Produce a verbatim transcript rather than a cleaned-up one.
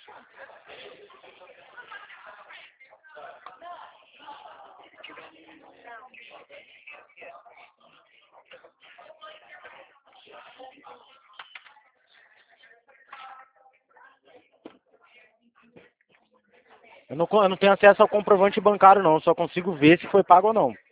Eu não, eu não tenho acesso ao comprovante bancário não, só consigo ver se foi pago ou não.